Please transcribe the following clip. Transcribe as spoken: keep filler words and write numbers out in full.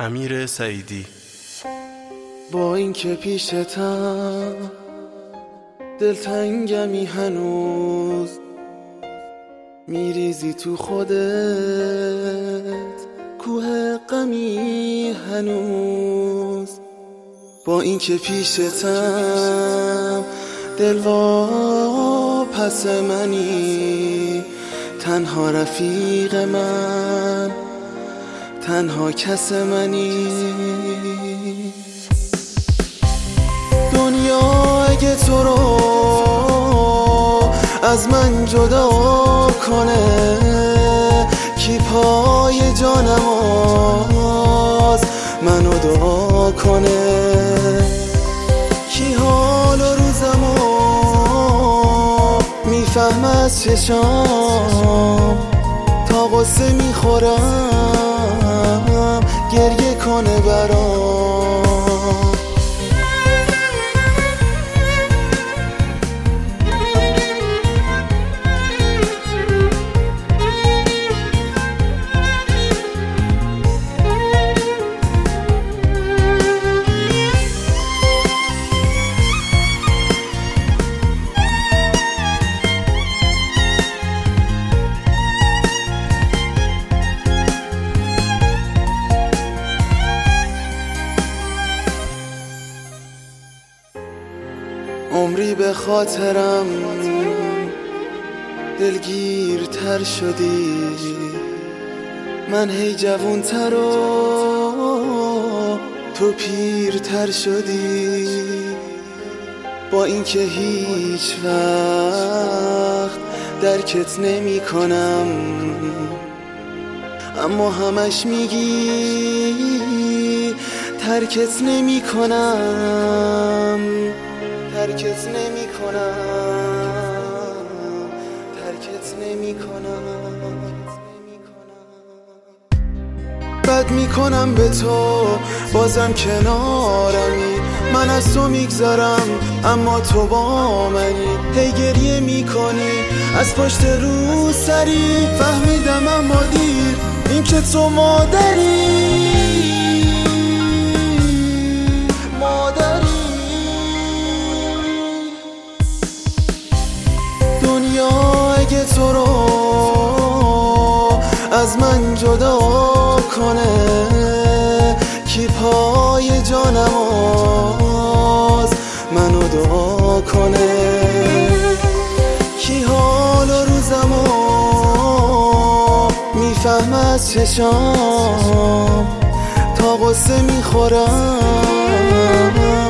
امیر سعیدی. با این که پیشتم دلتنگمی هنوز، میریزی تو خودت کوه غمی هنوز. با این که پیشتم دلوا پس منی، تنها رفیق من، تنها کس منی. دنیا اگه تو رو از من جدا کنه، کی پای جانم آز منو دعا کنه، کی حال و روزمو میفهم از چشام، تا قصه میخورم گریه کنه برام. عمری به خاطرم دلگیرتر شدی، من هی جوونتر و تو پیرتر شدی. با این که هیچ وقت درکت نمی کنم، اما همش میگی ترکت نمی کنم، ترکت نمی کنم، ترکت نمی کنم. بد می کنم به تو بازم کنارمی، من از تو میگذرم اما تو با منی. هی گریه می کنی از پشت رو سری، فهمیدم اما دیر این که تو مادری، مادری. دنیا اگه تو رو از من جدا کنه، کی پای جانم آز منو دعا کنه، کی حال و روزمو میفهم از چشام، تا قصه میخورم